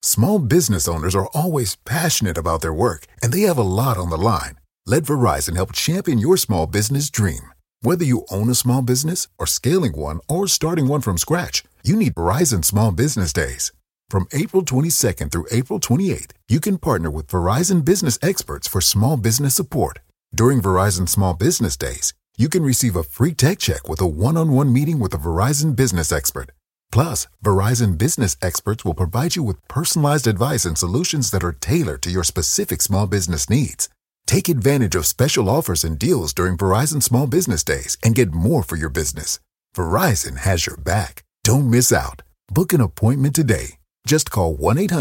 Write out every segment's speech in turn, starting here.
Small business owners are always passionate about their work, and they have a lot on the line. Let Verizon help champion your small business dream. Whether you own a small business or scaling one or starting one from scratch, you need Verizon Small Business Days. From April 22nd through April 28th, you can partner with Verizon business experts for small business support. During Verizon Small Business Days, you can receive a free tech check with a one-on-one meeting with a Verizon business expert. Plus, Verizon business experts will provide you with personalized advice and solutions that are tailored to your specific small business needs. Take advantage of special offers and deals during Verizon Small Business Days and get more for your business. Verizon has your back. Don't miss out. Book an appointment today. Just call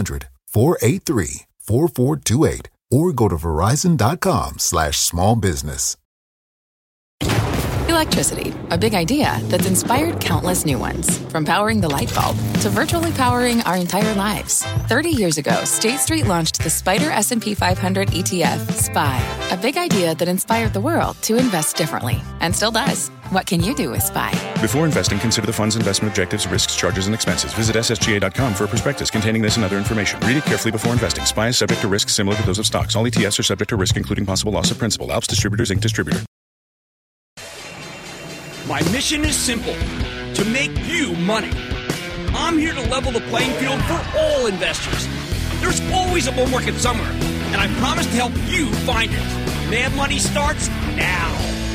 1-800-483-4428 or go to verizon.com/smallbusiness. Electricity, a big idea that's inspired countless new ones. From powering the light bulb to virtually powering our entire lives. 30 years ago, State Street launched the Spider S&P 500 ETF, SPY. A big idea that inspired the world to invest differently. And still does. What can you do with SPY? Before investing, consider the fund's investment objectives, risks, charges, and expenses. Visit ssga.com for a prospectus containing this and other information. Read it carefully before investing. SPY is subject to risks similar to those of stocks. All ETFs are subject to risk, including possible loss of principal. Alps Distributors, Inc. Distributor. My mission is simple, to make you money. I'm here to level the playing field for all investors. There's always a bull market somewhere, and I promise to help you find it. Mad Money starts now.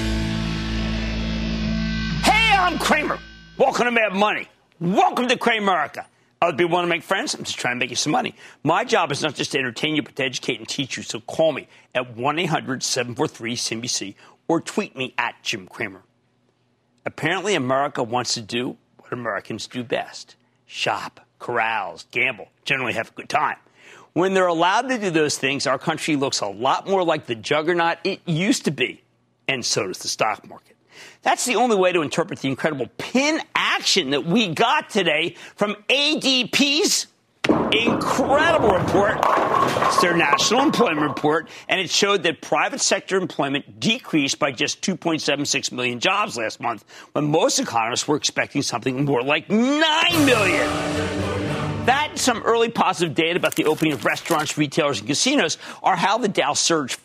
Hey, I'm Kramer. Welcome to Mad Money. Welcome to Kramerica. Other people want to make friends? I'm just trying to make you some money. My job is not just to entertain you, but to educate and teach you. So call me at 1-800-743-CNBC or tweet me at Jim Cramer. Apparently, America wants to do what Americans do best. Shop, carouse, gamble, generally have a good time. When they're allowed to do those things, our country looks a lot more like the juggernaut it used to be. And so does the stock market. That's the only way to interpret the incredible pin action that we got today from ADP's incredible report. It's their national employment report, and it showed that private sector employment decreased by just 2.76 million jobs last month, when most economists were expecting something more like 9 million. That and some early positive data about the opening of restaurants, retailers, and casinos are how the Dow surged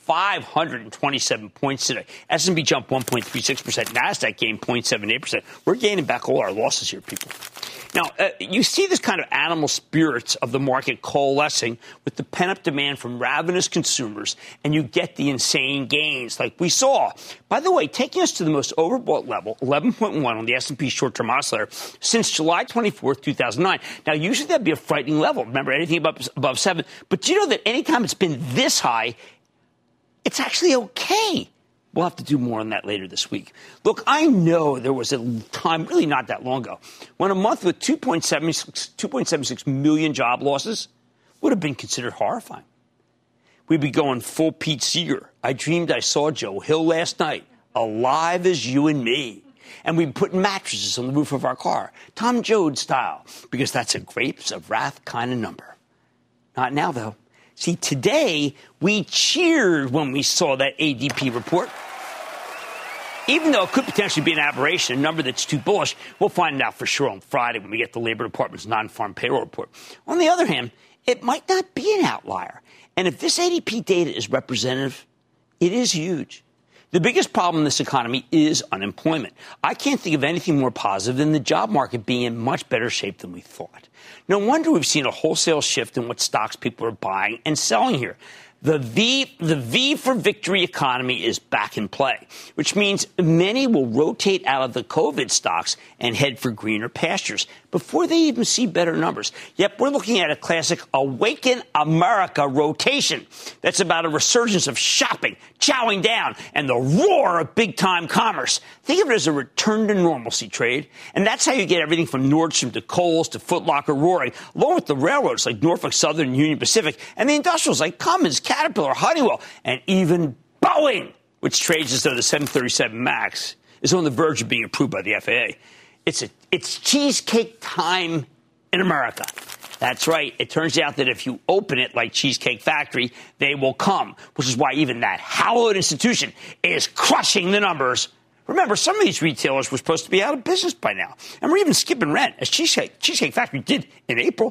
527 points today. S&P jumped 1.36%. NASDAQ gained 0.78%. We're gaining back all our losses here, people. Now, you see this kind of animal spirits of the market coalescing with the pent-up demand from ravenous consumers, and you get the insane gains like we saw. By the way, taking us to the most overbought level, 11.1 on the S&P short-term oscillator, since July 24th, 2009. Now, usually that'd be a frightening level. Remember, anything above 7. But do you know that anytime it's been this high, it's actually okay? We'll have to do more on that later this week. Look, I know there was a time, really not that long ago, when a month with 2.76 million job losses would have been considered horrifying. We'd be going full Pete Seeger. I dreamed I saw Joe Hill last night, alive as you and me. And we'd put mattresses on the roof of our car, Tom Joad style, because that's a grapes of wrath kind of number. Not now, though. See, today, we cheered when we saw that ADP report. Even though it could potentially be an aberration, a number that's too bullish, we'll find out for sure on Friday when we get the Labor Department's non-farm payroll report. On the other hand, it might not be an outlier. And if this ADP data is representative, it is huge. The biggest problem in this economy is unemployment. I can't think of anything more positive than the job market being in much better shape than we thought. No wonder we've seen a wholesale shift in what stocks people are buying and selling here. The V for victory economy is back in play, which means many will rotate out of the COVID stocks and head for greener pastures before they even see better numbers. Yep, we're looking at a classic Awaken America rotation. That's about a resurgence of shopping, chowing down, and the roar of big-time commerce. Think of it as a return to normalcy trade. And that's how you get everything from Nordstrom to Kohl's to Foot Locker roaring, along with the railroads like Norfolk Southern and Union Pacific, and the industrials like Cummins, Caterpillar, Honeywell, and even Boeing, which trades as though the 737 MAX is on the verge of being approved by the FAA. It's cheesecake time in America. That's right. It turns out that if you open it like Cheesecake Factory, they will come, which is why even that hallowed institution is crushing the numbers. Remember, some of these retailers were supposed to be out of business by now, and we're even skipping rent, as Cheesecake Factory did in April.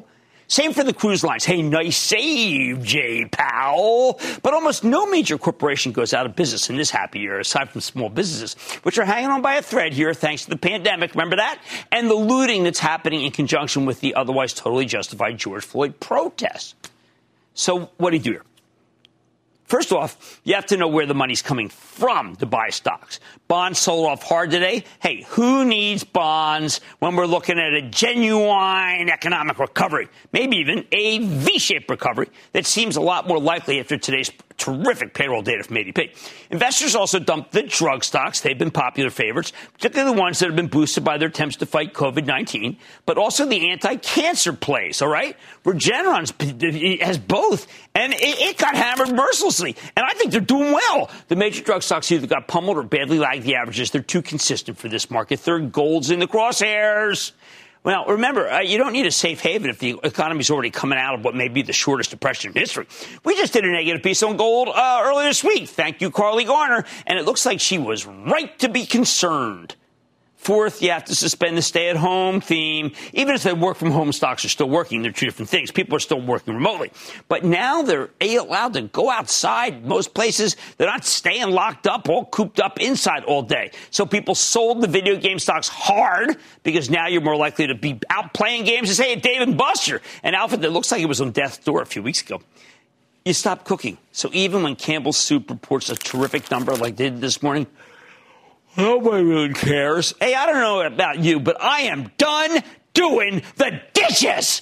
Same for the cruise lines. Hey, nice save, Jay Powell. But almost no major corporation goes out of business in this happy year, aside from small businesses, which are hanging on by a thread here thanks to the pandemic. Remember that? And the looting that's happening in conjunction with the otherwise totally justified George Floyd protests. So what do you do here? First off, you have to know where the money's coming from to buy stocks. Bonds sold off hard today. Hey, who needs bonds when we're looking at a genuine economic recovery? Maybe even a V-shaped recovery that seems a lot more likely after today's terrific payroll data from ADP. Investors also dumped the drug stocks. They've been popular favorites, particularly the ones that have been boosted by their attempts to fight COVID-19, but also the anti-cancer plays, all right? Regeneron has both, and it got hammered mercilessly. And I think they're doing well. The major drug stocks either got pummeled or badly lagged the averages. They're too consistent for this market. Third gold's in the crosshairs. Well, remember, you don't need a safe haven if the economy's already coming out of what may be the shortest depression in history. We just did a negative piece on gold earlier this week. Thank you, Carly Garner. And it looks like she was right to be concerned. Fourth, you have to suspend the stay-at-home theme. Even if the work-from-home stocks are still working, they're two different things. People are still working remotely. But now they're allowed to go outside most places. They're not staying locked up, all cooped up inside all day. So people sold the video game stocks hard because now you're more likely to be out playing games. Say at Dave & Buster, an outfit that looks like it was on death's door a few weeks ago. You stop cooking. So even when Campbell's Soup reports a terrific number like they did this morning, nobody really cares. Hey, I don't know about you, but I am done doing the dishes.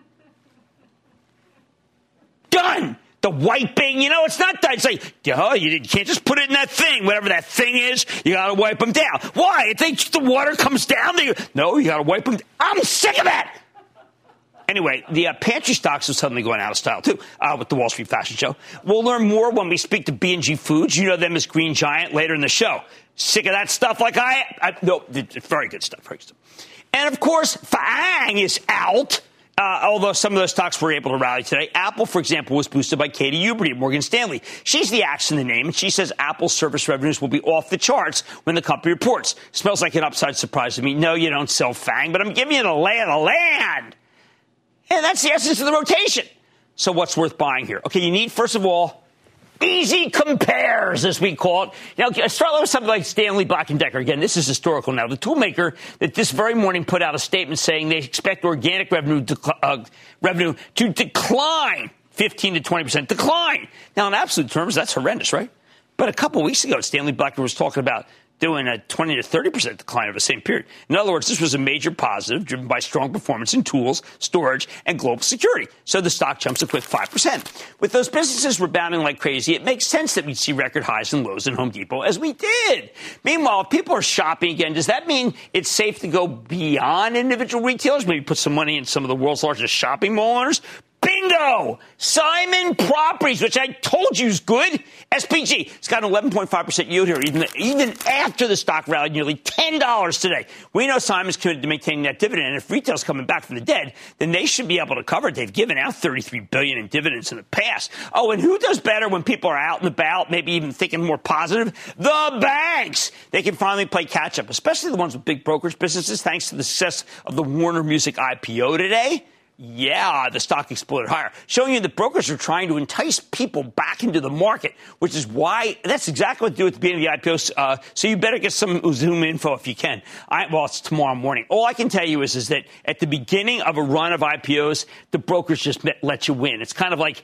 Done. The wiping, it's not done. It's like, you can't just put it in that thing, whatever that thing is. You got to wipe them down. Why? You think the water comes down? No, you got to wipe them. I'm sick of that. Anyway, the pantry stocks are suddenly going out of style, too, with the Wall Street Fashion Show. We'll learn more when we speak to B&G Foods. You know them as Green Giant later in the show. Sick of that stuff like no, it's very good stuff. Very good stuff. And, of course, FAANG is out, although some of those stocks were able to rally today. Apple, for example, was boosted by Katie Huberty of Morgan Stanley. She's the axe in the name, and she says Apple's service revenues will be off the charts when the company reports. Smells like an upside surprise to me. No, you don't sell FAANG, but I'm giving you the lay of the land. And that's the essence of the rotation. So what's worth buying here? Okay, you need, first of all, easy compares, as we call it. Now, start with something like Stanley Black & Decker. Again, this is historical now. The toolmaker that this very morning put out a statement saying they expect organic revenue to decline 15 to 20% decline. Now, in absolute terms, that's horrendous, right? But a couple weeks ago, Stanley Black was talking about doing a 20 to 30% decline over the same period. In other words, this was a major positive driven by strong performance in tools, storage, and global security. So the stock jumps a quick 5%. With those businesses rebounding like crazy, it makes sense that we'd see record highs in Lowe's and Home Depot, as we did. Meanwhile, if people are shopping again, does that mean it's safe to go beyond individual retailers? Maybe put some money in some of the world's largest shopping mall owners? Bingo! Simon Properties, which I told you is good. SPG, it's got an 11.5% yield here, even after the stock rallied nearly $10 today. We know Simon's committed to maintaining that dividend, and if retail's coming back from the dead, then they should be able to cover it. They've given out $33 billion in dividends in the past. Oh, and who does better when people are out and about, maybe even thinking more positive? The banks! They can finally play catch-up, especially the ones with big brokerage businesses, thanks to the success of the Warner Music IPO today. Yeah, the stock exploded higher, showing you that brokers are trying to entice people back into the market, which is why that's exactly what to do at the beginning of the IPO. So you better get some Zoom info if you can. Well, it's tomorrow morning. All I can tell you is that at the beginning of a run of IPOs, the brokers just let you win. It's kind of like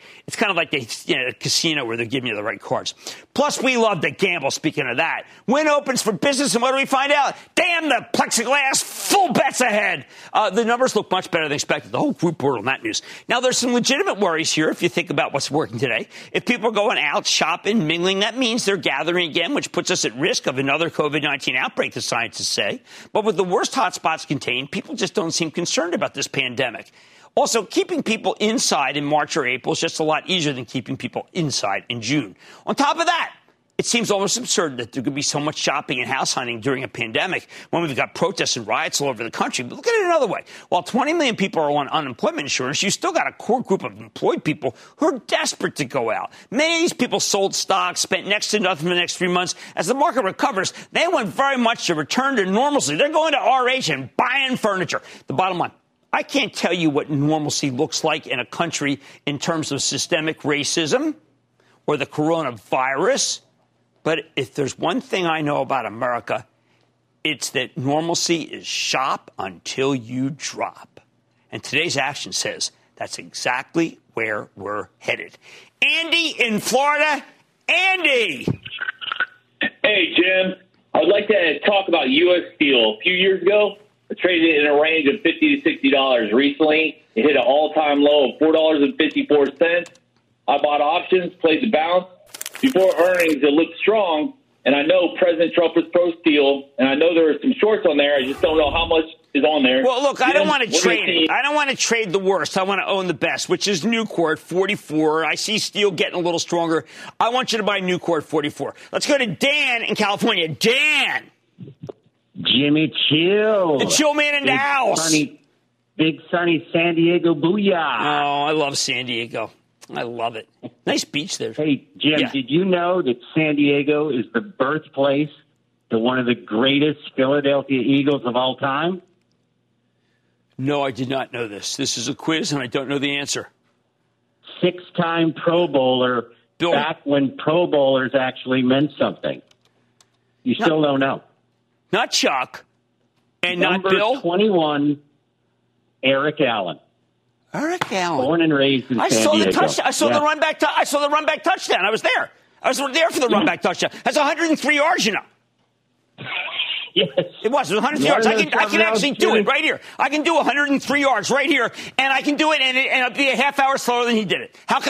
a casino where they're giving you the right cards. Plus, we love to gamble. Speaking of that, win opens for business, and what do we find out? Damn the plexiglass, full bets ahead. The numbers look much better than expected. The whole group word on that news. Now, there's some legitimate worries here if you think about what's working today. If people are going out, shopping, mingling, that means they're gathering again, which puts us at risk of another COVID-19 outbreak, the scientists say. But with the worst hotspots contained, people just don't seem concerned about this pandemic. Also, keeping people inside in March or April is just a lot easier than keeping people inside in June. On top of that, it seems almost absurd that there could be so much shopping and house hunting during a pandemic when we've got protests and riots all over the country. But look at it another way. While 20 million people are on unemployment insurance, you still got a core group of employed people who are desperate to go out. Many of these people sold stocks, spent next to nothing for the next 3 months. As the market recovers, they want very much to return to normalcy. They're going to RH and buying furniture. The bottom line, I can't tell you what normalcy looks like in a country in terms of systemic racism or the coronavirus. But if there's one thing I know about America, it's that normalcy is shop until you drop. And today's action says that's exactly where we're headed. Andy in Florida. Andy! Hey, Jim. I would like to talk about U.S. Steel. A few years ago, I traded it in a range of $50 to $60. Recently, it hit an all-time low of $4.54. I bought options, played the bounce. Before earnings, it looked strong, and I know President Trump is pro-steel, and I know there are some shorts on there. I just don't know how much is on there. Well, look, I don't want to trade. I don't want to trade the worst. I want to own the best, which is Nucor at 44. I see steel getting a little stronger. I want you to buy Nucor at 44. Let's go to Dan in California. Dan. Jimmy Chill. The chill man in the house. Big sunny San Diego. Booyah. Oh, I love San Diego. I love it. Nice beach there. Hey, Jim, Did you know that San Diego is the birthplace to one of the greatest Philadelphia Eagles of all time? No, I did not know this. This is a quiz, and I don't know the answer. 6-time Pro Bowler, Bill. Back when Pro Bowlers actually meant something. You still don't know. Not Chuck, and Number not Bill. 21, Eric Allen. Eric Allen. Born and raised in San Diego. I saw the run back. I saw the run back touchdown. I was there. I was there for the run back touchdown. That's 103 yards, you know. Yes. It was 103 yards. I can actually do it right here. I can do 103 yards right here, and I can do it, and it'll be a half hour slower than he did it. How can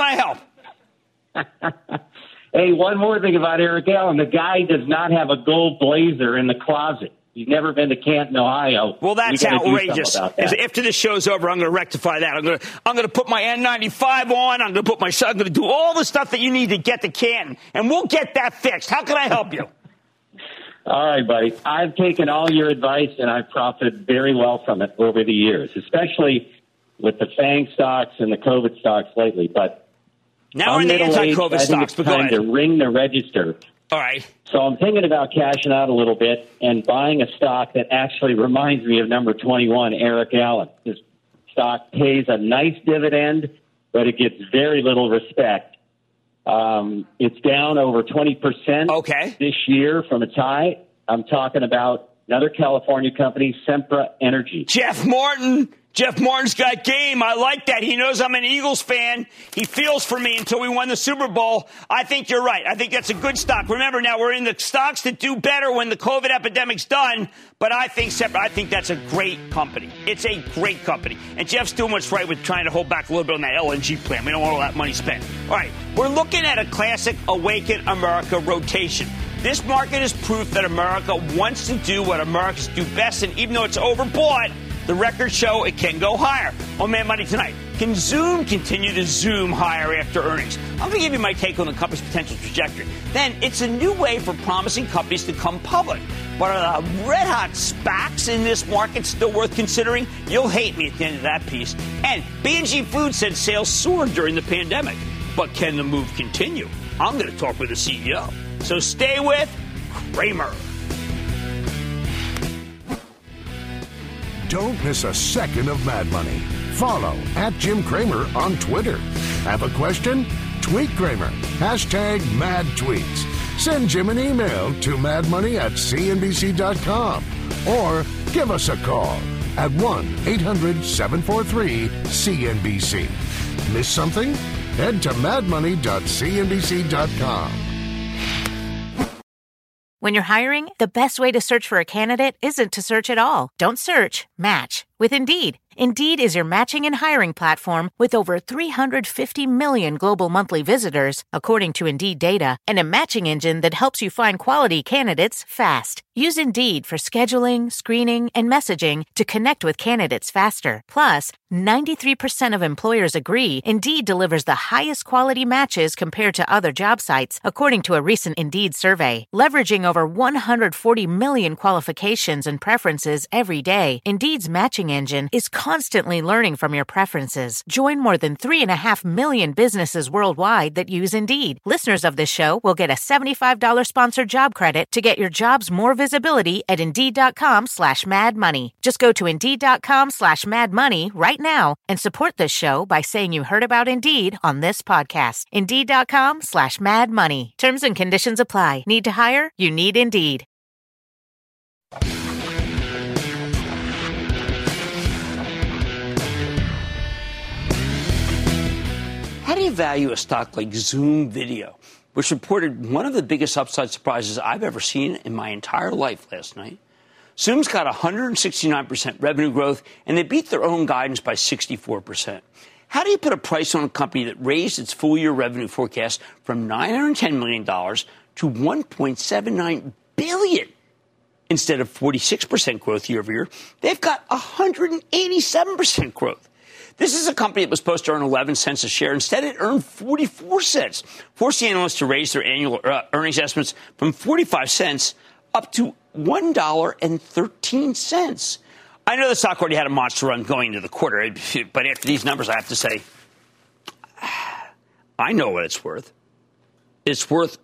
I help? Hey, one more thing about Eric Allen. The guy does not have a gold blazer in the closet. He's never been to Canton, Ohio. Well, that's outrageous. After the show's over, I'm going to rectify that. I'm going to put my N95 on. I'm going to do all the stuff that you need to get to Canton, and we'll get that fixed. How can I help you? All right, buddy. I've taken all your advice, and I've profited very well from it over the years, especially with the FANG stocks and the COVID stocks lately. But now we're in the anti-COVID stocks. It's time to ring the register. All right. So I'm thinking about cashing out a little bit and buying a stock that actually reminds me of number 21, Eric Allen. This stock pays a nice dividend, but it gets very little respect. It's down over 20% this year from its high. I'm talking about another California company, Sempra Energy. Jeff Martin. Jeff Martin's got game. I like that. He knows I'm an Eagles fan. He feels for me until we won the Super Bowl. I think you're right. I think that's a good stock. Remember, now we're in the stocks that do better when the COVID epidemic's done. But I think that's a great company. It's a great company. And Jeff's doing what's right with trying to hold back a little bit on that LNG plan. We don't want all that money spent. All right. We're looking at a classic Awaken America rotation. This market is proof that America wants to do what Americans do best. And even though it's overbought, the records show it can go higher. On Mad Money tonight, can Zoom continue to zoom higher after earnings? I'm going to give you my take on the company's potential trajectory. Then, it's a new way for promising companies to come public. But are the red-hot SPACs in this market still worth considering? You'll hate me at the end of that piece. And B&G Foods said sales soared during the pandemic. But can the move continue? I'm going to talk with the CEO. So stay with Cramer. Don't miss a second of Mad Money. Follow @JimCramer on Twitter. Have a question? Tweet Cramer. #MadTweets. Send Jim an email to madmoney@cnbc.com or give us a call at 1-800-743-CNBC. Miss something? Head to madmoney.cnbc.com. When you're hiring, the best way to search for a candidate isn't to search at all. Don't search, match with Indeed. Indeed is your matching and hiring platform with over 350 million global monthly visitors, according to Indeed data, and a matching engine that helps you find quality candidates fast. Use Indeed for scheduling, screening, and messaging to connect with candidates faster. Plus, 93% of employers agree Indeed delivers the highest quality matches compared to other job sites, according to a recent Indeed survey. Leveraging over 140 million qualifications and preferences every day, Indeed's matching engine is constantly learning from your preferences. Join more than 3.5 million businesses worldwide that use Indeed. Listeners of this show will get a $75 sponsored job credit to get your jobs more visibility at Indeed.com/MadMoney. Just go to Indeed.com/MadMoney right now and support this show by saying you heard about Indeed on this podcast. Indeed.com/MadMoney. Terms and conditions apply. Need to hire? You need Indeed. How do you value a stock like Zoom Video, which reported one of the biggest upside surprises I've ever seen in my entire life last night? Zoom's got 169% revenue growth, and they beat their own guidance by 64%. How do you put a price on a company that raised its full-year revenue forecast from $910 million to $1.79 billion? Instead of 46% growth year over year, they've got 187% growth. This is a company that was supposed to earn 11 cents a share. Instead, it earned 44 cents, forcing analysts to raise their annual earnings estimates from 45 cents up to $1.13. I know the stock already had a monster run going into the quarter, but after these numbers, I have to say, I know what it's worth. It's worth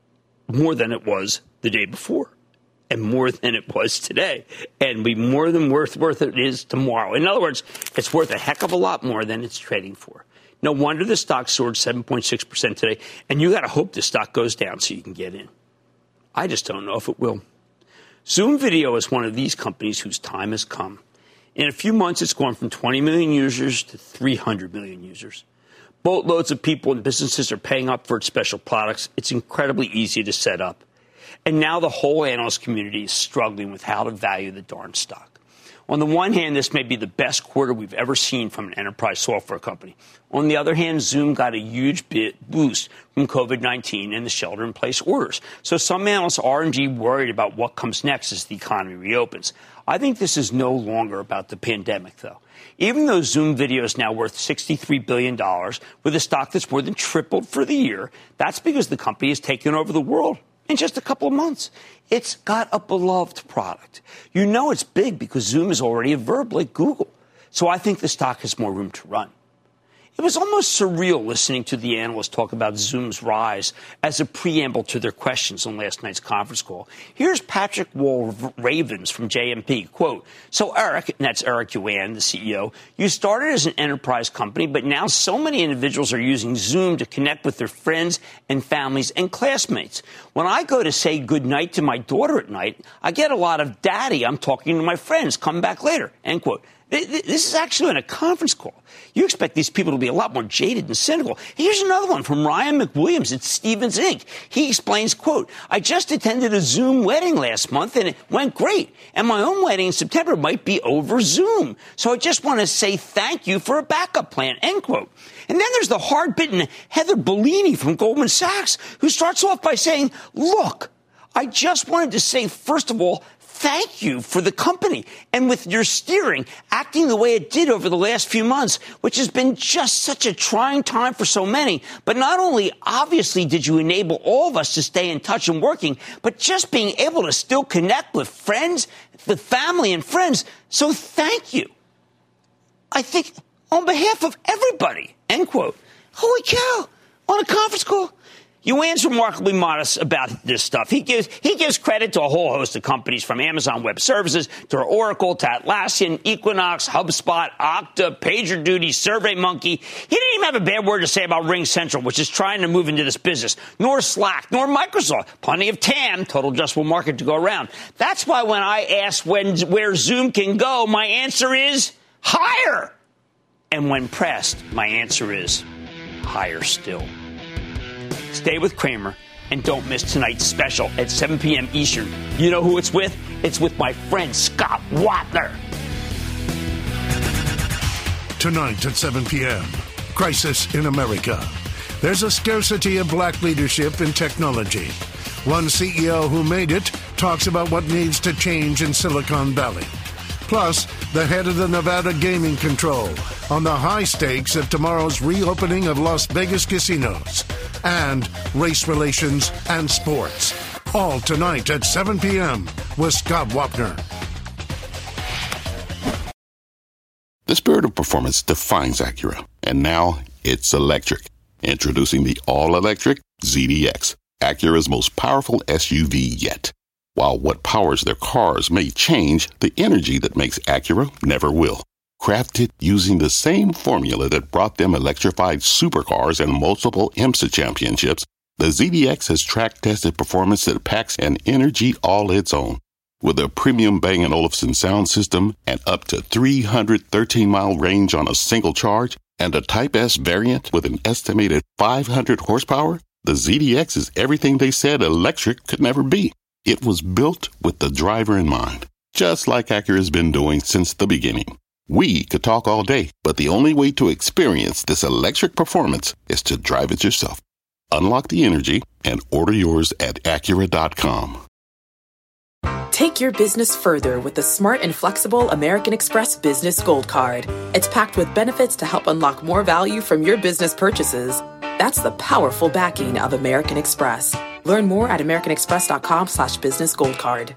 more than it was the day before, and more than it was today, and be more than worth it is tomorrow. In other words, it's worth a heck of a lot more than it's trading for. No wonder the stock soared 7.6% today, and you got to hope the stock goes down so you can get in. I just don't know if it will. Zoom Video is one of these companies whose time has come. In a few months, it's gone from 20 million users to 300 million users. Boatloads of people and businesses are paying up for its special products. It's incredibly easy to set up. And now the whole analyst community is struggling with how to value the darn stock. On the one hand, this may be the best quarter we've ever seen from an enterprise software company. On the other hand, Zoom got a huge boost from COVID-19 and the shelter-in-place orders. So some analysts are indeed worried about what comes next as the economy reopens. I think this is no longer about the pandemic, though. Even though Zoom Video is now worth $63 billion, with a stock that's more than tripled for the year, that's because the company has taken over the world in just a couple of months. It's got a beloved product. You know it's big because Zoom is already a verb like Google. So I think the stock has more room to run. It was almost surreal listening to the analysts talk about Zoom's rise as a preamble to their questions on last night's conference call. Here's Patrick Walravens from JMP. Quote, so Eric, and that's Eric Yuan, the CEO, you started as an enterprise company, but now so many individuals are using Zoom to connect with their friends and families and classmates. When I go to say goodnight to my daughter at night, I get a lot of daddy, I'm talking to my friends, come back later, end quote. This is actually in a conference call. You expect these people to be a lot more jaded and cynical. Here's another one from Ryan McWilliams at Stevens Inc. He explains, quote, I just attended a Zoom wedding last month and it went great. And my own wedding in September might be over Zoom. So I just want to say thank you for a backup plan, end quote. And then there's the hard-bitten Heather Bellini from Goldman Sachs, who starts off by saying, look, I just wanted to say, first of all, thank you for the company and with your steering, acting the way it did over the last few months, which has been just such a trying time for so many. But not only, obviously, did you enable all of us to stay in touch and working, but just being able to still connect with friends, with family and friends. So thank you. I think on behalf of everybody, end quote. Holy cow, on a conference call. Yuan's remarkably modest about this stuff. He gives credit to a whole host of companies from Amazon Web Services to Oracle to Atlassian, Equinox, HubSpot, Okta, PagerDuty, SurveyMonkey. He didn't even have a bad word to say about RingCentral, which is trying to move into this business, nor Slack, nor Microsoft. Plenty of TAM, total addressable market, to go around. That's why when I ask where Zoom can go, my answer is higher. And when pressed, my answer is higher still. Stay with Cramer and don't miss tonight's special at 7 p.m. Eastern. You know who it's with? It's with my friend Scott Wapner. Tonight at 7 p.m., Crisis in America. There's a scarcity of black leadership in technology. One CEO who made it talks about what needs to change in Silicon Valley. Plus, the head of the Nevada Gaming Control on the high stakes of tomorrow's reopening of Las Vegas casinos. And race relations and sports. All tonight at 7 p.m. with Scott Wapner. The spirit of performance defines Acura, and now it's electric. Introducing the all-electric ZDX, Acura's most powerful SUV yet. While what powers their cars may change, the energy that makes Acura never will. Crafted using the same formula that brought them electrified supercars and multiple IMSA championships, the ZDX has track-tested performance that packs an energy all its own. With a premium Bang & Olufsen sound system and up to 313-mile range on a single charge, and a Type S variant with an estimated 500 horsepower, the ZDX is everything they said electric could never be. It was built with the driver in mind, just like Acura's been doing since the beginning. We could talk all day, but the only way to experience this electric performance is to drive it yourself. Unlock the energy and order yours at Acura.com. Take your business further with the smart and flexible American Express Business Gold Card. It's packed with benefits to help unlock more value from your business purchases. That's the powerful backing of American Express. Learn more at americanexpress.com/business gold card.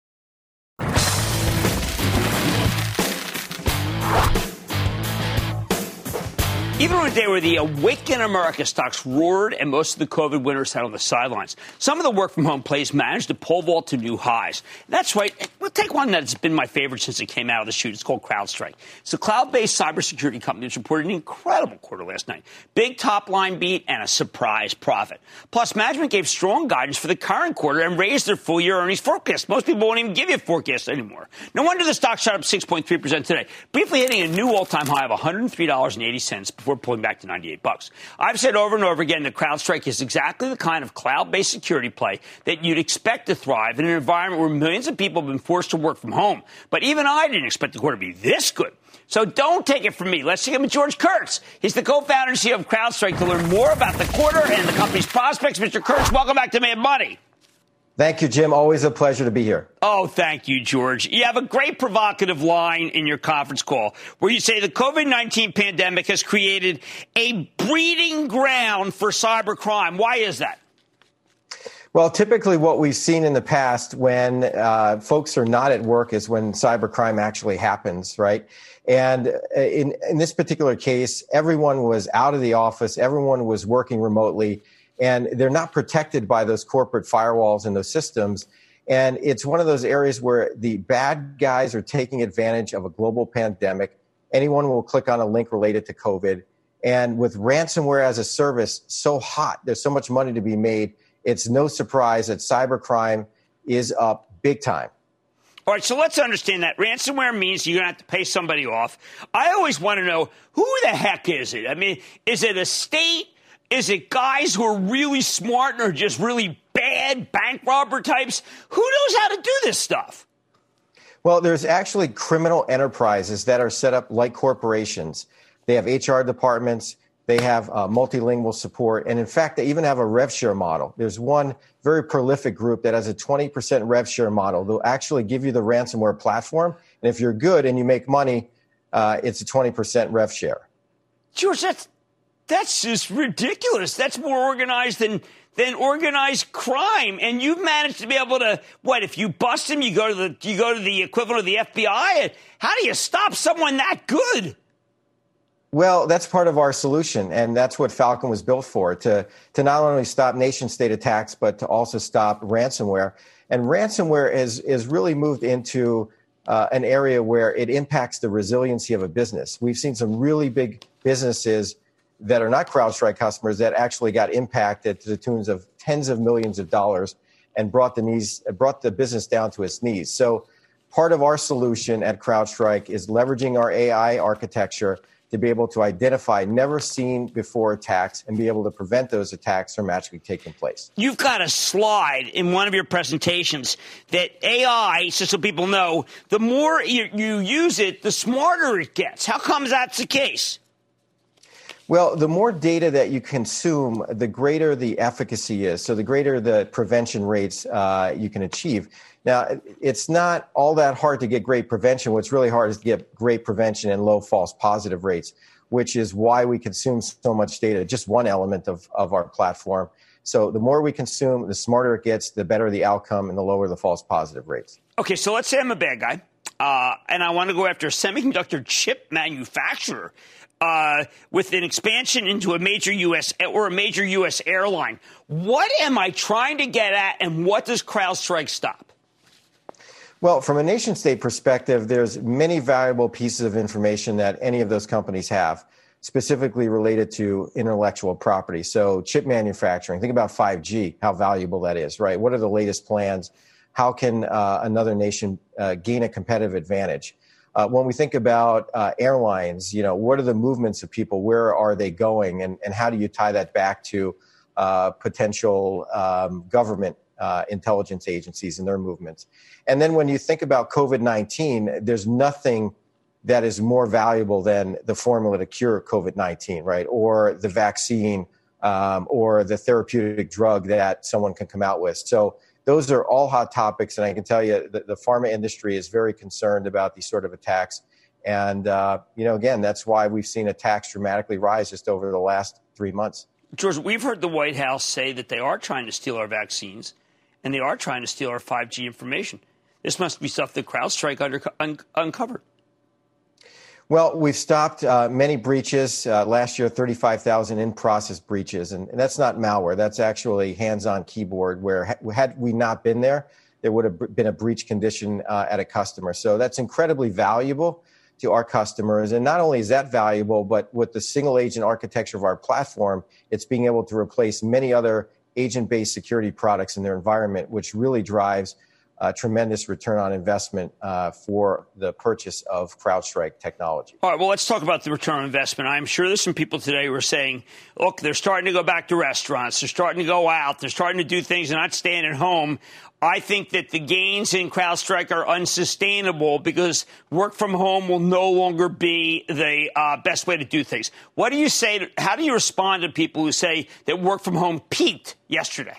Even on a day where the Awaken America stocks roared and most of the COVID winners sat on the sidelines, some of the work-from-home plays managed to pole vault to new highs. That's right. We'll take one that's been my favorite since it came out of the chute. It's called CrowdStrike. It's a cloud-based cybersecurity company that's reported an incredible quarter last night. Big top-line beat and a surprise profit. Plus, management gave strong guidance for the current quarter and raised their full-year earnings forecast. Most people won't even give you a forecast anymore. No wonder the stock shot up 6.3% today, briefly hitting a new all-time high of $103.80 before pulling back to $98. I've said over and over again that CrowdStrike is exactly the kind of cloud-based security play that you'd expect to thrive in an environment where millions of people have been forced to work from home. But even I didn't expect the quarter to be this good. So don't take it from me. Let's take him with George Kurtz. He's the co-founder and CEO of CrowdStrike to learn more about the quarter and the company's prospects. Mr. Kurtz, welcome back to Mad Money. Thank you, Jim. Always a pleasure to be here. Oh, thank you, George. You have a great provocative line in your conference call where you say the COVID-19 pandemic has created a breeding ground for cybercrime. Why is that? Well, typically what we've seen in the past when folks are not at work is when cybercrime actually happens, right? And in this particular case, everyone was out of the office. Everyone was working remotely. And they're not protected by those corporate firewalls and those systems. And it's one of those areas where the bad guys are taking advantage of a global pandemic. Anyone will click on a link related to COVID. And with ransomware as a service so hot, there's so much money to be made, it's no surprise that cybercrime is up big time. All right, so let's understand that. Ransomware means you're going to have to pay somebody off. I always want to know, who the heck is it? I mean, is it a state? Is it guys who are really smart and are just really bad bank robber types? Who knows how to do this stuff? Well, there's actually criminal enterprises that are set up like corporations. They have HR departments. They have multilingual support. And in fact, they even have a rev share model. There's one very prolific group that has a 20% rev share model. They'll actually give you the ransomware platform. And if you're good and you make money, it's a 20% rev share. George, that's just ridiculous. That's more organized than organized crime. And you've managed to be able to, if you bust him, you go to the equivalent of the FBI? How do you stop someone that good? Well, that's part of our solution, and that's what Falcon was built for, to not only stop nation-state attacks, but to also stop ransomware. And ransomware is really moved into an area where it impacts the resiliency of a business. We've seen some really big businesses that are not CrowdStrike customers that actually got impacted to the tunes of tens of millions of dollars and brought the business down to its knees. So part of our solution at CrowdStrike is leveraging our AI architecture to be able to identify never seen before attacks and be able to prevent those attacks from actually taking place. You've got a slide in one of your presentations that AI, so people know, the more you use it, the smarter it gets. How come that's the case? Well, the more data that you consume, the greater the efficacy is. So the greater the prevention rates you can achieve. Now, it's not all that hard to get great prevention. What's really hard is to get great prevention and low false positive rates, which is why we consume so much data, just one element of our platform. So the more we consume, the smarter it gets, the better the outcome and the lower the false positive rates. Okay, so let's say I'm a bad guy. and I want to go after a semiconductor chip manufacturer with an expansion into a major U.S. airline. What am I trying to get at, and what does CrowdStrike stop? Well, from a nation-state perspective, there's many valuable pieces of information that any of those companies have, specifically related to intellectual property. So chip manufacturing, think about 5G, how valuable that is, right? What are the latest plans? How can another nation gain a competitive advantage? When we think about airlines, what are the movements of people? Where are they going? And how do you tie that back to potential government intelligence agencies and their movements? And then when you think about COVID-19, there's nothing that is more valuable than the formula to cure COVID-19, right? Or the vaccine or the therapeutic drug that someone can come out with. So those are all hot topics, and I can tell you that the pharma industry is very concerned about these sort of attacks. And, again, that's why we've seen attacks dramatically rise just over the last 3 months. George, we've heard the White House say that they are trying to steal our vaccines, and they are trying to steal our 5G information. This must be stuff that CrowdStrike uncovered. Well, we've stopped many breaches. Last year, 35,000 in-process breaches. And that's not malware. That's actually hands-on keyboard, where had we not been there, there would have been a breach condition at a customer. So that's incredibly valuable to our customers. And not only is that valuable, but with the single-agent architecture of our platform, it's being able to replace many other agent-based security products in their environment, which really drives tremendous return on investment for the purchase of CrowdStrike technology. All right, well, let's talk about the return on investment. I'm sure there's some people today who are saying, look, they're starting to go back to restaurants. They're starting to go out. They're starting to do things and not staying at home. I think that the gains in CrowdStrike are unsustainable because work from home will no longer be the best way to do things. What do you say? How do you respond to people who say that work from home peaked yesterday?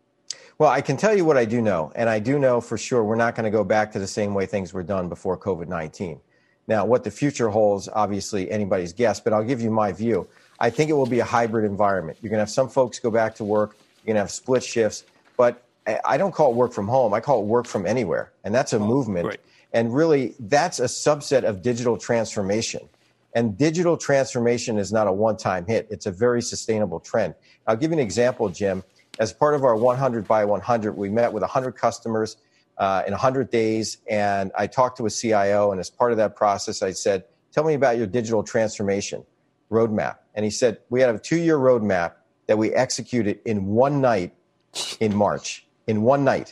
Well, I can tell you what I do know, and I do know for sure we're not going to go back to the same way things were done before COVID-19. Now, what the future holds, obviously anybody's guess, but I'll give you my view. I think it will be a hybrid environment. You're going to have some folks go back to work. You're going to have split shifts, but I don't call it work from home. I call it work from anywhere, and that's a movement. Right. And really, that's a subset of digital transformation. And digital transformation is not a one-time hit. It's a very sustainable trend. I'll give you an example, Jim. As part of our 100 by 100, we met with 100 customers in 100 days, and I talked to a CIO, and as part of that process, I said, tell me about your digital transformation roadmap. And he said, we had a 2-year roadmap that we executed in one night in March, in one night.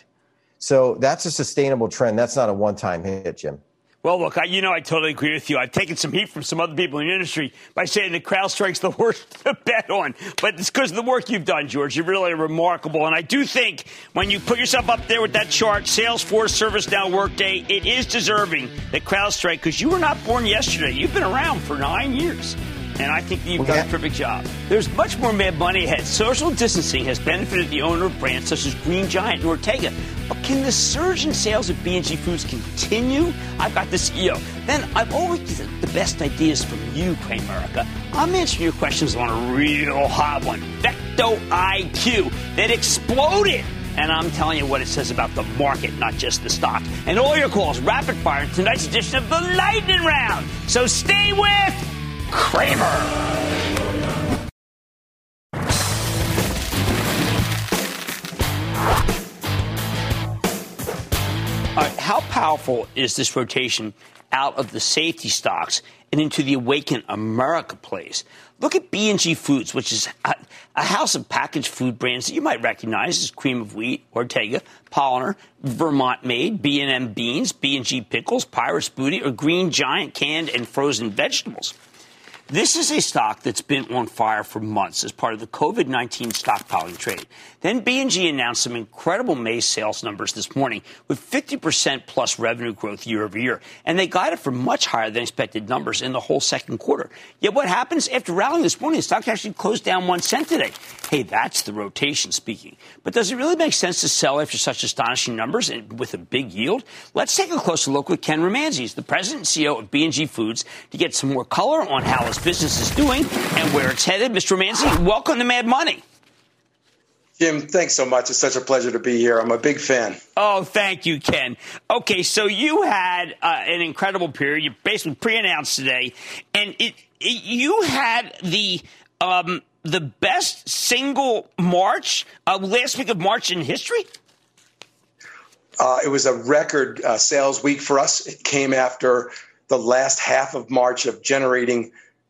So that's a sustainable trend. That's not a one-time hit, Jim. Well, look, I totally agree with you. I've taken some heat from some other people in the industry by saying that CrowdStrike's the worst to bet on. But it's because of the work you've done, George. You're really remarkable. And I do think when you put yourself up there with that chart, Salesforce, ServiceNow, Workday, it is deserving that CrowdStrike, because you were not born yesterday. You've been around for 9 years. And I think you've done a terrific job. There's much more Mad Money ahead. Social distancing has benefited the owner of brands such as Green Giant and Ortega. But can the surge in sales of B&G Foods continue? I've got the CEO. Then I've always get the best ideas from you, Cramerica. I'm answering your questions on a real hot one. Vecto IQ that exploded. And I'm telling you what it says about the market, not just the stock. And all your calls, rapid fire, in tonight's edition of the Lightning Round. So stay with Cramer. How powerful is this rotation out of the safety stocks and into the Awaken America plays? Look at B&G Foods, which is a house of packaged food brands that you might recognize as Cream of Wheat, Ortega, Polliner, Vermont Made, B&M Beans, B&G Pickles, Pyrus Booty, or Green Giant canned and frozen vegetables. This is a stock that's been on fire for months as part of the COVID-19 stockpiling trade. Then B&G announced some incredible May sales numbers this morning with 50% plus revenue growth year over year. And they got it for much higher than expected numbers in the whole second quarter. Yet what happens after rallying this morning? The stock actually closed down 1 cent today. Hey, that's the rotation speaking. But does it really make sense to sell after such astonishing numbers and with a big yield? Let's take a closer look with Ken Romanzi, the president and CEO of B&G Foods, to get some more color on how his business is doing and where it's headed. Mr. Romanzi, welcome to Mad Money. Jim, thanks so much. It's such a pleasure to be here. I'm a big fan. Oh, thank you, Ken. Okay, so you had an incredible period. You basically pre-announced today, and you had the best single March, last week of March in history? It was a record sales week for us. It came after the last half of March of generating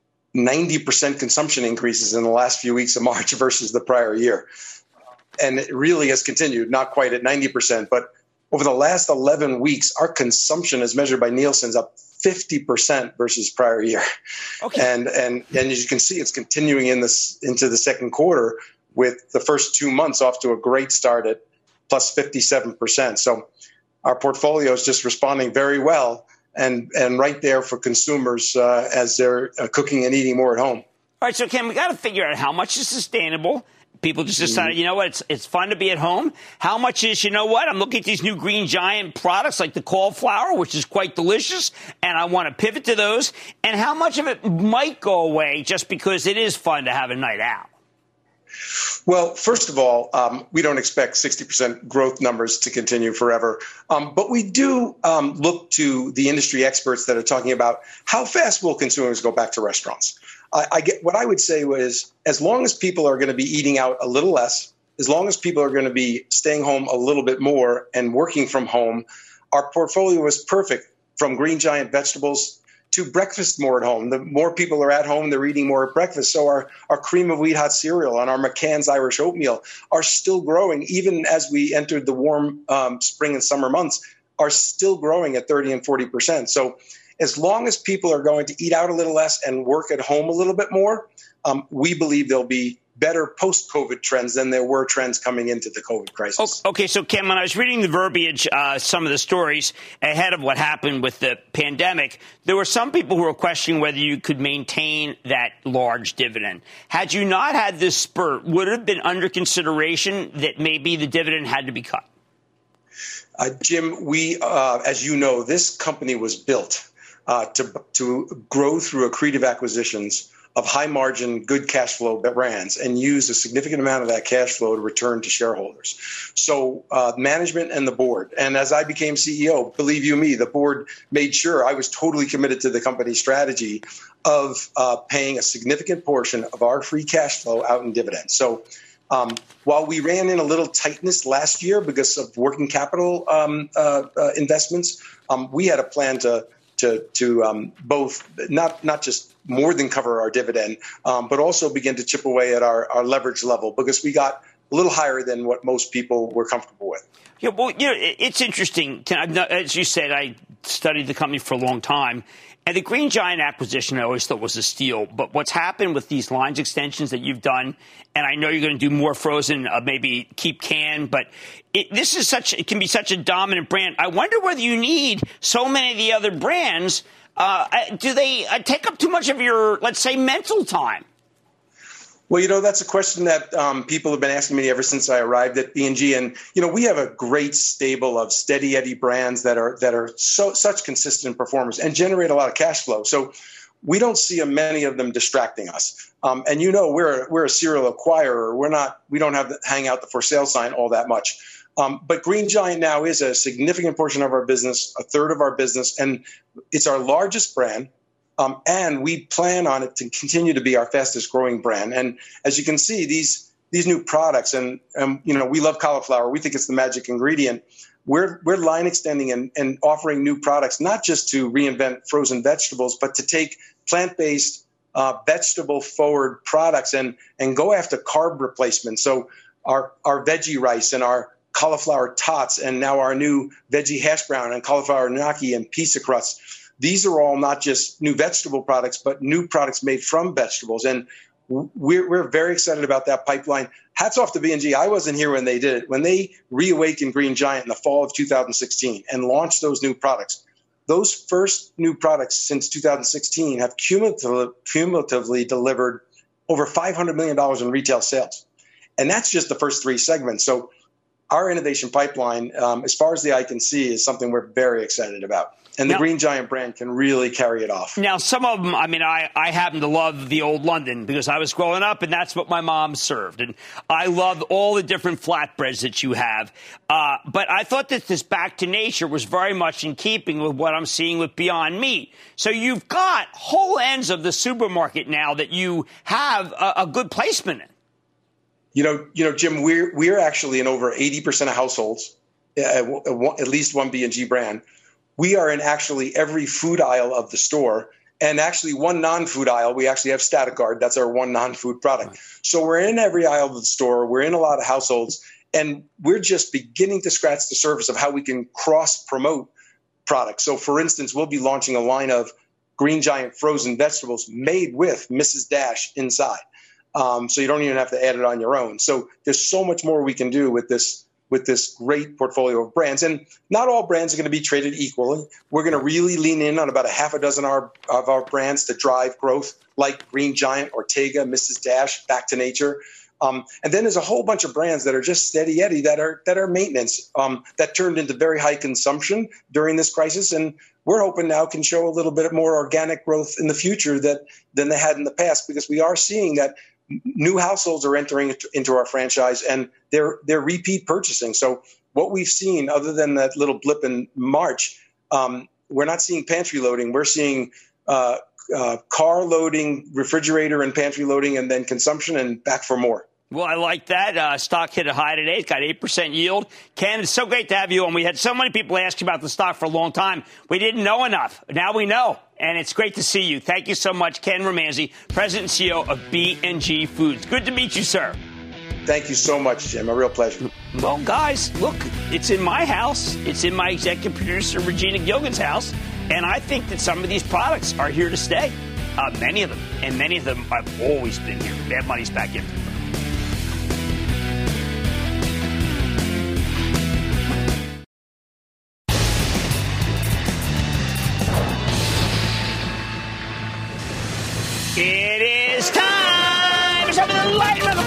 90% consumption increases in the last few weeks of March versus the prior year. And it really has continued, not quite at 90%, but over the last 11 weeks, our consumption as measured by Nielsen's up 50% versus prior year. Okay. And as you can see, it's continuing into the second quarter with the first 2 months off to a great start at plus 57%. So our portfolio is just responding very well and right there for consumers as they're cooking and eating more at home. All right, so Ken, we got to figure out how much is sustainable. People just decided, you know what, it's fun to be at home. How much is, you know what, I'm looking at these new Green Giant products like the cauliflower, which is quite delicious, and I want to pivot to those. And how much of it might go away just because it is fun to have a night out? Well, first of all, we don't expect 60% growth numbers to continue forever. But we do look to the industry experts that are talking about how fast will consumers go back to restaurants. What I would say was, as long as people are going to be eating out a little less, as long as people are going to be staying home a little bit more and working from home, our portfolio is perfect, from Green Giant vegetables to breakfast more at home. The more people are at home, they're eating more at breakfast. So our cream of wheat hot cereal and our McCann's Irish oatmeal are still growing, even as we entered the warm spring and summer months, are still growing at 30 and 40%. So as long as people are going to eat out a little less and work at home a little bit more, we believe there'll be better post-COVID trends than there were trends coming into the COVID crisis. Okay, so Ken, when I was reading the verbiage, some of the stories ahead of what happened with the pandemic, there were some people who were questioning whether you could maintain that large dividend. Had you not had this spurt, would it have been under consideration that maybe the dividend had to be cut? Jim, we, as you know, this company was built to grow through accretive acquisitions of high margin, good cash flow brands and use a significant amount of that cash flow to return to shareholders. So management and the board, and as I became CEO, believe you me, the board made sure I was totally committed to the company's strategy of paying a significant portion of our free cash flow out in dividends. So while we ran in a little tightness last year because of working capital investments, we had a plan to both not just more than cover our dividend, but also begin to chip away at our leverage level because we got a little higher than what most people were comfortable with. Yeah, well, you know, it's interesting. As you said, I studied the company for a long time. And the Green Giant acquisition I always thought was a steal. But what's happened with these lines extensions that you've done, and I know you're going to do more frozen, maybe keep canned, but it can be such a dominant brand. I wonder whether you need so many of the other brands. Do they take up too much of your, let's say, mental time? Well, you know, that's a question that people have been asking me ever since I arrived at B&G. And, you know, we have a great stable of steady Eddie brands that are such consistent performers and generate a lot of cash flow. So we don't see many of them distracting us. And, you know, we're a serial acquirer. We don't have hang out the for sale sign all that much. But Green Giant now is a significant portion of our business, a third of our business, and it's our largest brand. And we plan on it to continue to be our fastest growing brand. And as you can see, these new products, and you know, we love cauliflower. We think it's the magic ingredient. We're line extending and offering new products, not just to reinvent frozen vegetables, but to take plant-based, vegetable-forward products and go after carb replacement. So our veggie rice and our cauliflower tots, and now our new veggie hash brown and cauliflower gnocchi and pizza crust. These are all not just new vegetable products, but new products made from vegetables. And we're very excited about that pipeline. Hats off to B&G. I wasn't here when they did it. When they reawakened Green Giant in the fall of 2016 and launched those new products, those first new products since 2016 have cumulatively delivered over $500 million in retail sales. And that's just the first three segments. So our innovation pipeline, as far as the eye can see, is something we're very excited about. And the Green Giant brand can really carry it off. Now, some of them, I mean, I happen to love the Old London because I was growing up and that's what my mom served. And I love all the different flatbreads that you have. But I thought that this Back to Nature was very much in keeping with what I'm seeing with Beyond Meat. So you've got whole ends of the supermarket now that you have a good placement in. You know, Jim, we're actually in over 80% of households, at least one B&G brand. We are in actually every food aisle of the store, and actually one non-food aisle. We actually have Static Guard. That's our one non-food product. Right. So we're in every aisle of the store. We're in a lot of households, and we're just beginning to scratch the surface of how we can cross-promote products. So, for instance, we'll be launching a line of Green Giant frozen vegetables made with Mrs. Dash inside. So you don't even have to add it on your own. So there's so much more we can do with this great portfolio of brands. And not all brands are going to be traded equally. We're going to really lean in on about a half a dozen of our brands to drive growth, like Green Giant, Ortega, Mrs. Dash, Back to Nature. And then there's a whole bunch of brands that are just steady Eddie that are maintenance, that turned into very high consumption during this crisis. And we're hoping now can show a little bit more organic growth in the future than they had in the past, because we are seeing that new households are entering into our franchise and they're repeat purchasing. So what we've seen, other than that little blip in March, we're not seeing pantry loading. We're seeing car loading, refrigerator and pantry loading, and then consumption and back for more. Well, I like that. Stock hit a high today. It's got 8% yield. Ken, it's so great to have you on. We had so many people ask you about the stock for a long time. We didn't know enough. Now we know. And it's great to see you. Thank you so much, Ken Romanzi, President and CEO of B&G Foods. Good to meet you, sir. Thank you so much, Jim. A real pleasure. Well, guys, look, it's in my house. It's in my executive producer, Regina Gilgan's house. And I think that some of these products are here to stay. Many of them. And many of them have always been here. Mad Money's back in. It is time! It's time for the lightning round.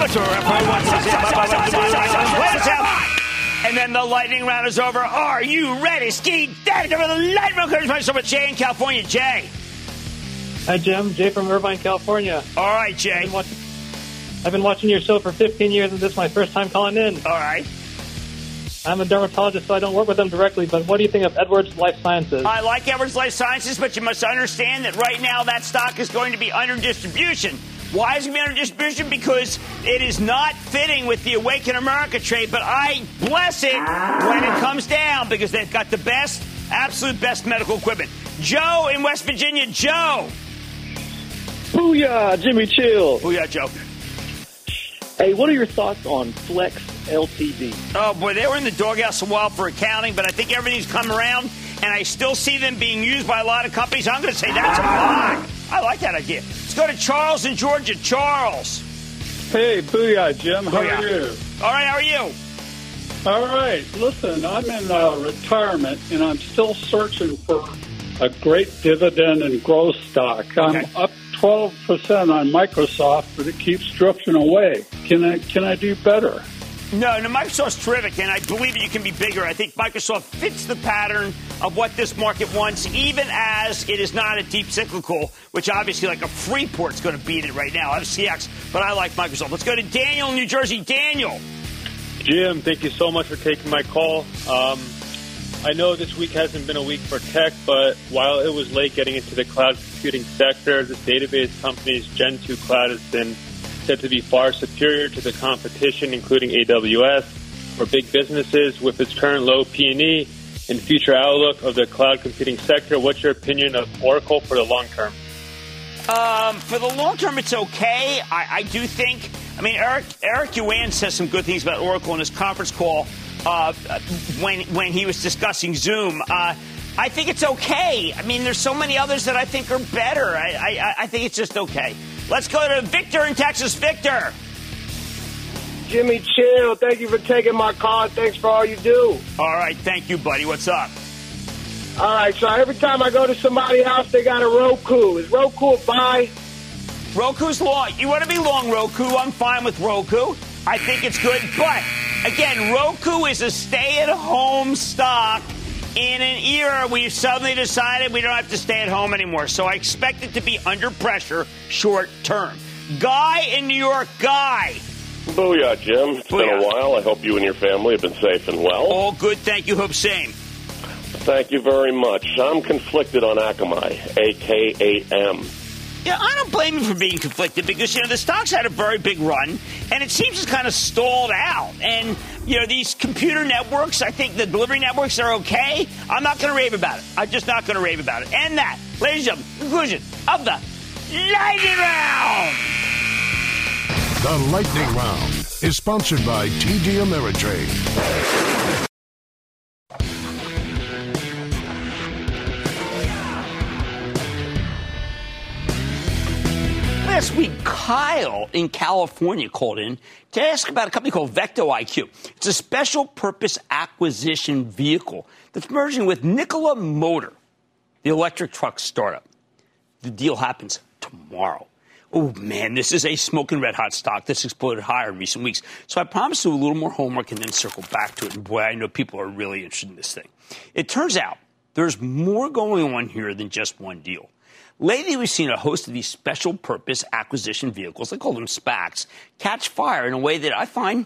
And then the lightning round is over. Are you ready? Ski Daddy for the lightning round. Thanks so much, Jay in California. Jay. Hi, Jim. Jay from Irvine, California. All right, Jay. I've been watching your show for 15 years, and this is my first time calling in. All right. I'm a dermatologist, so I don't work with them directly, but what do you think of Edwards Life Sciences? I like Edwards Life Sciences, but you must understand that right now that stock is going to be under distribution. Why is it going to be under distribution? Because it is not fitting with the Awaken America trade, but I bless it when it comes down because they've got the best, absolute best medical equipment. Joe in West Virginia. Joe. Booyah, Jimmy Chill. Booyah, Joe. Hey, what are your thoughts on Flex LTD? Oh, boy, they were in the doghouse a while for accounting, but I think everything's come around, and I still see them being used by a lot of companies. I'm going to say that's a buy. I like that idea. Let's go to Charles in Georgia. Charles. Hey, booyah, Jim. How are you? All right, how are you? All right. Listen, I'm in retirement, and I'm still searching for a great dividend and growth stock. I'm up 12% on Microsoft, but it keeps drifting away. Can I do better? No, Microsoft's terrific, and I believe you can be bigger. I think Microsoft fits the pattern of what this market wants, even as it is not a deep cyclical, which obviously like a Freeport's going to beat it right now. I have CX, but I like Microsoft. Let's go to Daniel in New Jersey. Daniel. Jim, thank you so much for taking my call. I know this week hasn't been a week for tech, but while it was late getting into the cloud computing sector, this database company's Gen 2 Cloud has been said to be far superior to the competition, including AWS. For big businesses, with its current low P&E and future outlook of the cloud computing sector, what's your opinion of Oracle for the long term? For the long term, it's okay. I do think, I mean, Eric Yuan says some good things about Oracle in his conference call when he was discussing Zoom. I think it's okay. I mean, there's so many others that I think are better. I think it's just okay. Let's go to Victor in Texas. Victor. Jimmy Chill, thank you for taking my call. Thanks for all you do. All right. Thank you, buddy. What's up? All right. So every time I go to somebody's house, they got a Roku. Is Roku a buy? Roku's long. You want to be long Roku? I'm fine with Roku. I think it's good. But, again, Roku is a stay-at-home stock. in an era we've suddenly decided we don't have to stay at home anymore. So I expect it to be under pressure short term. Guy in New York, Guy. Booyah, Jim. It's been a while. I hope you and your family have been safe and well. All good, thank you. Hope same. Thank you very much. I'm conflicted on Akamai, AKAM. Yeah, I don't blame you for being conflicted because, the stock's had a very big run, and it seems it's kind of stalled out. And, these computer networks, I think the delivery networks are okay. I'm not going to rave about it. I'm just not going to rave about it. And that, ladies and gentlemen, conclusion of the Lightning Round. The Lightning Round is sponsored by TD Ameritrade. Last week, Kyle in California called in to ask about a company called Vecto IQ. It's a special purpose acquisition vehicle that's merging with Nikola Motor, the electric truck startup. The deal happens tomorrow. Oh, man, this is a smoking red hot stock that's exploded higher in recent weeks. So I promised to do a little more homework and then circle back to it. And boy, I know people are really interested in this thing. It turns out there's more going on here than just one deal. Lately, we've seen a host of these special purpose acquisition vehicles, I call them SPACs, catch fire in a way that I find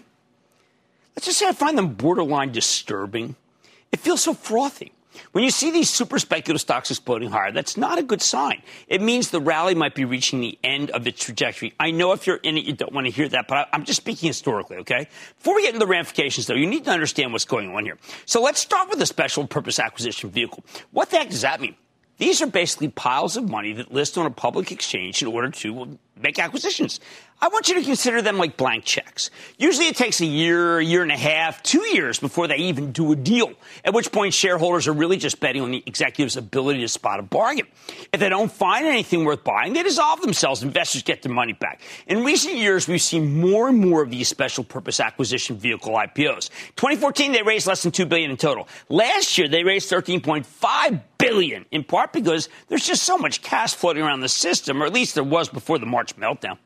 them borderline disturbing. It feels so frothy. When you see these super speculative stocks exploding higher, that's not a good sign. It means the rally might be reaching the end of its trajectory. I know if you're in it, you don't want to hear that, but I'm just speaking historically, okay? Before we get into the ramifications, though, you need to understand what's going on here. So let's start with the special purpose acquisition vehicle. What the heck does that mean? These are basically piles of money that list on a public exchange in order to make acquisitions. I want you to consider them like blank checks. Usually it takes a year and a half, 2 years before they even do a deal, at which point shareholders are really just betting on the executive's ability to spot a bargain. If they don't find anything worth buying, they dissolve themselves. Investors get their money back. In recent years, we've seen more and more of these special purpose acquisition vehicle IPOs. 2014, they raised less than $2 billion in total. Last year, they raised $13.5 billion, in part because there's just so much cash floating around the system, or at least there was before the March meltdown.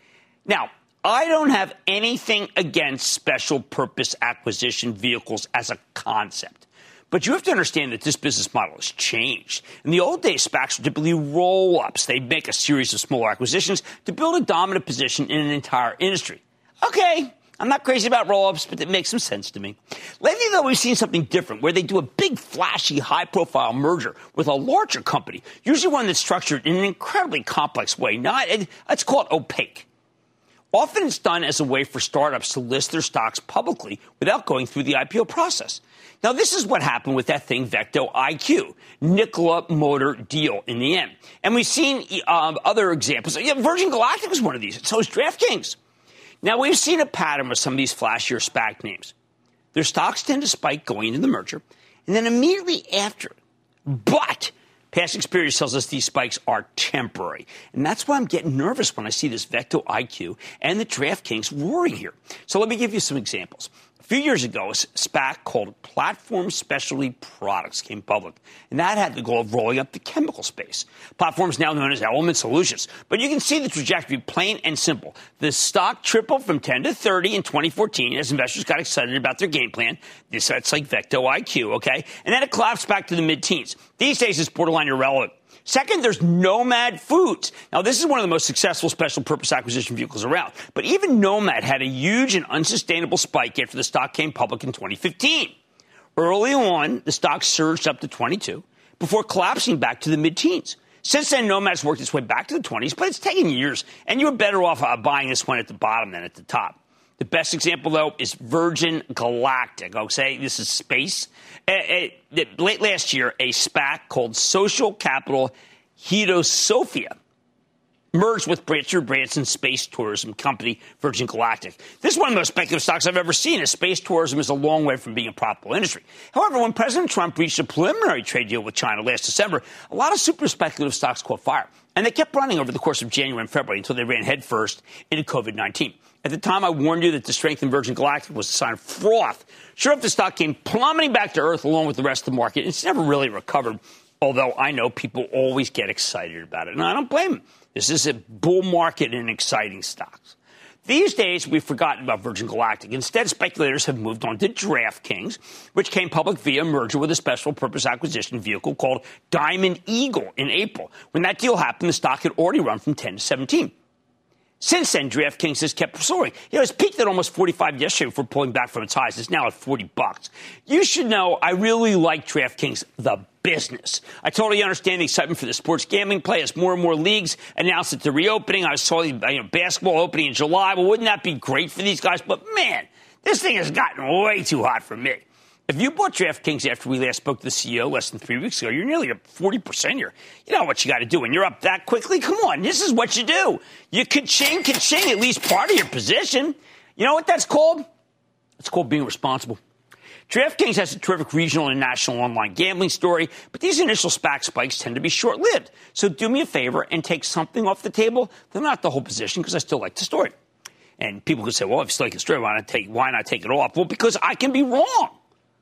Now, I don't have anything against special purpose acquisition vehicles as a concept. But you have to understand that this business model has changed. In the old days, SPACs were typically roll-ups. They'd make a series of smaller acquisitions to build a dominant position in an entire industry. Okay, I'm not crazy about roll-ups, but it makes some sense to me. Lately, though, we've seen something different, where they do a big, flashy, high-profile merger with a larger company, usually one that's structured in an incredibly complex way. Let's call it opaque. Often it's done as a way for startups to list their stocks publicly without going through the IPO process. Now, this is what happened with that thing, Vecto IQ, Nikola Motor deal in the end. And we've seen other examples. Virgin Galactic was one of these. So is DraftKings. Now, we've seen a pattern with some of these flashier SPAC names. Their stocks tend to spike going into the merger, and then immediately after. But past experience tells us these spikes are temporary. And that's why I'm getting nervous when I see this Vecto IQ and the DraftKings roaring here. So let me give you some examples. A few years ago, a SPAC called Platform Specialty Products came public, and that had the goal of rolling up the chemical space. Platform is now known as Element Solutions, but you can see the trajectory plain and simple. The stock tripled from 10 to 30 in 2014 as investors got excited about their game plan. That's like Vecto IQ, okay? And then it collapsed back to the mid-teens. These days, it's borderline irrelevant. Second, there's Nomad Foods. Now, this is one of the most successful special purpose acquisition vehicles around. But even Nomad had a huge and unsustainable spike after the stock came public in 2015. Early on, the stock surged up to 22 before collapsing back to the mid-teens. Since then, Nomad's worked its way back to the 20s, but it's taken years, and you were better off buying this one at the bottom than at the top. The best example, though, is Virgin Galactic. Okay, this is space. Late last year, a SPAC called Social Capital Hedosophia merged with Richard Branson's space tourism company, Virgin Galactic. This is one of the most speculative stocks I've ever seen, as space tourism is a long way from being a profitable industry. However, when President Trump reached a preliminary trade deal with China last December, a lot of super speculative stocks caught fire. And they kept running over the course of January and February until they ran headfirst into COVID-19. At the time, I warned you that the strength in Virgin Galactic was a sign of froth. Sure enough, the stock came plummeting back to earth along with the rest of the market. It's never really recovered, although I know people always get excited about it. And I don't blame them. This is a bull market in exciting stocks. These days, we've forgotten about Virgin Galactic. Instead, speculators have moved on to DraftKings, which came public via merger with a special purpose acquisition vehicle called Diamond Eagle in April. When that deal happened, the stock had already run from 10 to 17. Since then, DraftKings has kept soaring. It's peaked at almost 45 yesterday before pulling back from its highs. It's now at $40. You should know I really like DraftKings, the business. I totally understand the excitement for the sports gambling play as more and more leagues announced that they're reopening. I saw basketball opening in July. Well, wouldn't that be great for these guys? But, man, this thing has gotten way too hot for me. If you bought DraftKings after we last spoke to the CEO less than 3 weeks ago, you're nearly up 40% here. You know what you got to do when you're up that quickly? Come on, this is what you do. You ka-ching at least part of your position. You know what that's called? It's called being responsible. DraftKings has a terrific regional and national online gambling story, but these initial SPAC spikes tend to be short-lived. So do me a favor and take something off the table. They're not the whole position because I still like the story. And people could say, well, if you still like the story, why not take it off? Well, because I can be wrong.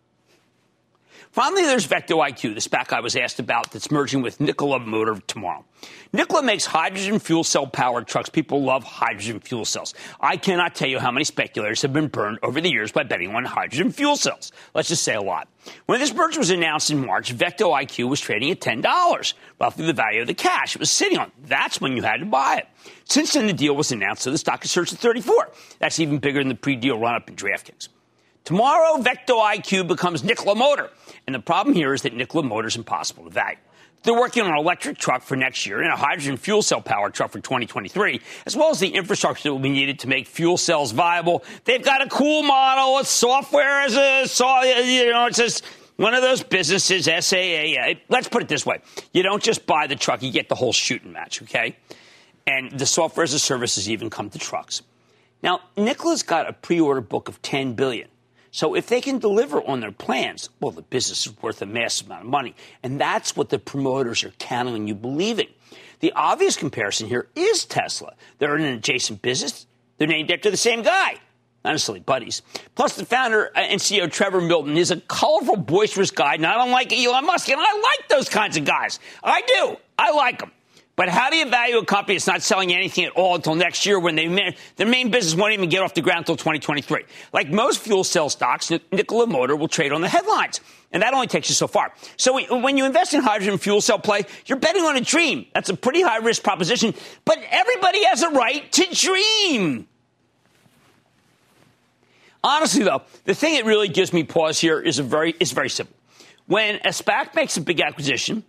Finally, there's Vecto IQ, the SPAC I was asked about that's merging with Nikola Motor tomorrow. Nikola makes hydrogen fuel cell powered trucks. People love hydrogen fuel cells. I cannot tell you how many speculators have been burned over the years by betting on hydrogen fuel cells. Let's just say a lot. When this merger was announced in March, Vecto IQ was trading at $10, roughly the value of the cash it was sitting on. That's when you had to buy it. Since then, the deal was announced, so the stock has surged to $34. That's even bigger than the pre-deal run-up in DraftKings. Tomorrow, Vecto IQ becomes Nikola Motor. And the problem here is that Nikola Motor is impossible to value. They're working on an electric truck for next year and a hydrogen fuel cell powered truck for 2023, as well as the infrastructure that will be needed to make fuel cells viable. They've got a cool model. It's software as it's just one of those businesses, SAA. Let's put it this way. You don't just buy the truck. You get the whole shooting match, okay? And the software as a service has even come to trucks. Now, Nikola's got a pre-order book of $10 billion. So if they can deliver on their plans, well, the business is worth a massive amount of money. And that's what the promoters are counting on you believing. The obvious comparison here is Tesla. They're in an adjacent business. They're named after the same guy. Not necessarily buddies. Plus, the founder and CEO, Trevor Milton, is a colorful, boisterous guy, not unlike Elon Musk. And I like those kinds of guys. I do. I like them. But how do you value a company that's not selling anything at all until next year when their main business won't even get off the ground until 2023? Like most fuel cell stocks, Nikola Motor will trade on the headlines. And that only takes you so far. So when you invest in hydrogen fuel cell play, you're betting on a dream. That's a pretty high-risk proposition. But everybody has a right to dream. Honestly, though, the thing that really gives me pause here is very simple. When a SPAC makes a big acquisition,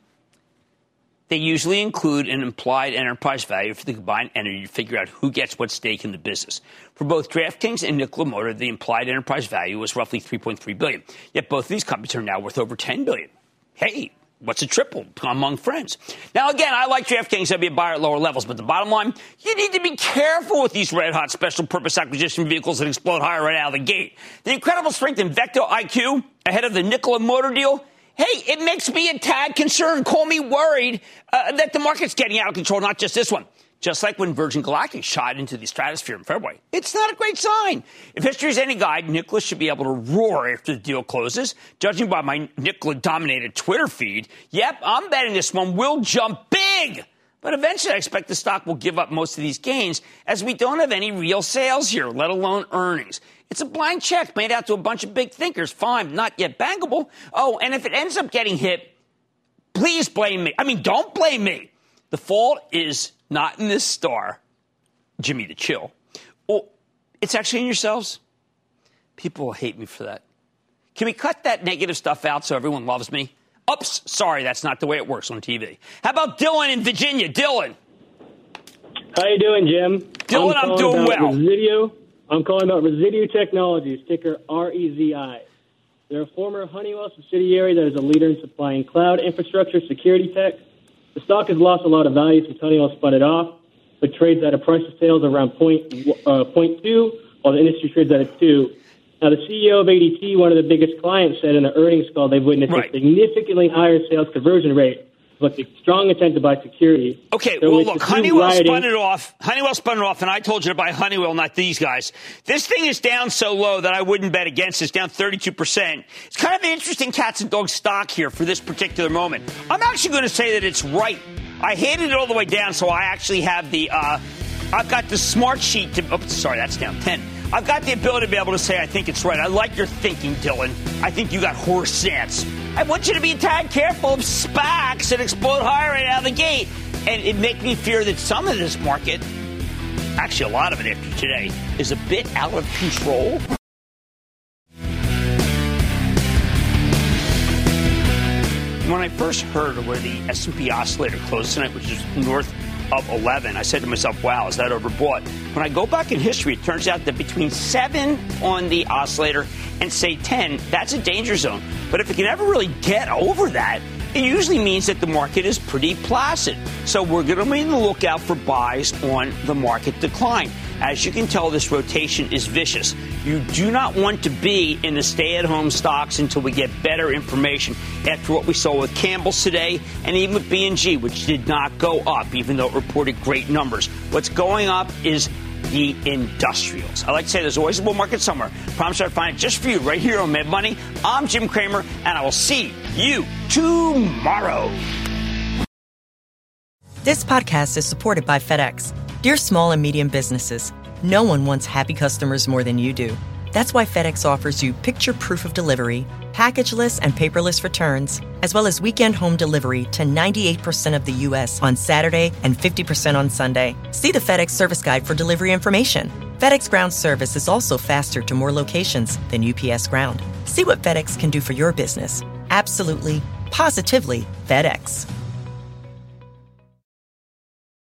they usually include an implied enterprise value for the combined entity to figure out who gets what stake in the business. For both DraftKings and Nikola Motor, the implied enterprise value was roughly $3.3 billion. Yet both of these companies are now worth over $10 billion. Hey, what's a triple among friends? Now, again, I like DraftKings. I'd be a buyer at lower levels. But the bottom line, you need to be careful with these red-hot special-purpose acquisition vehicles that explode higher right out of the gate. The incredible strength in Vecto IQ ahead of the Nikola Motor deal, hey, it makes me a tad concerned. Call me worried that the market's getting out of control, not just this one. Just like when Virgin Galactic shot into the stratosphere in February. It's not a great sign. If history is any guide, Nikola should be able to roar after the deal closes. Judging by my Nikola-dominated Twitter feed, yep, I'm betting this one will jump big. But eventually I expect the stock will give up most of these gains as we don't have any real sales here, let alone earnings. It's a blank check made out to a bunch of big thinkers. Fine, not yet bankable. Oh, and if it ends up getting hit, please blame me. I mean, don't blame me. The fault is not in this star, Jimmy the Chill. Oh, it's actually in yourselves. People will hate me for that. Can we cut that negative stuff out so everyone loves me? Oops, sorry, that's not the way it works on TV. How about Dylan in Virginia? Dylan. How you doing, Jim? Dylan, I'm doing well. I'm calling about Resideo Technologies, ticker REZI. They're a former Honeywell subsidiary that is a leader in supplying cloud infrastructure security tech. The stock has lost a lot of value since Honeywell spun it off, but trades at a price of sales around 0.2, while the industry trades at a 2. Now, the CEO of ADT, one of the biggest clients, said in the earnings call they've witnessed a significantly higher sales conversion rate, but the strong intent to buy security. Okay, so well, look, Honeywell spun it off. Honeywell spun it off, and I told you to buy Honeywell, not these guys. This thing is down so low that I wouldn't bet against it. It's down 32%. It's kind of an interesting cats and dogs stock here for this particular moment. I'm actually going to say that it's right. I hated it all the way down, so I actually have the I've got the smart sheet to, that's down 10. I've got the ability to be able to say I think it's right. I like your thinking, Dylan. I think you got horse sense. I want you to be tad careful of SPACs that explode higher right out of the gate. And it makes me fear that some of this market, actually a lot of it after today, is a bit out of control. When I first heard of where the S&P oscillator closed tonight, which is north of 11, I said to myself, wow, is that overbought? When I go back in history, it turns out that between 7 on the oscillator and, say, 10, that's a danger zone. But if it can ever really get over that, it usually means that the market is pretty placid. So we're going to be on the lookout for buys on the market decline. As you can tell, this rotation is vicious. You do not want to be in the stay-at-home stocks until we get better information after what we saw with Campbell's today and even with B&G, which did not go up, even though it reported great numbers. What's going up is the industrials. I like to say there's always a bull market somewhere. Promise I'll find it just for you right here on Mad Money. I'm Jim Cramer, and I will see you tomorrow. This podcast is supported by FedEx. Dear small and medium businesses, no one wants happy customers more than you do. That's why FedEx offers you picture proof of delivery, packageless and paperless returns, as well as weekend home delivery to 98% of the U.S. on Saturday and 50% on Sunday. See the FedEx service guide for delivery information. FedEx Ground service is also faster to more locations than UPS Ground. See what FedEx can do for your business. Absolutely, positively FedEx.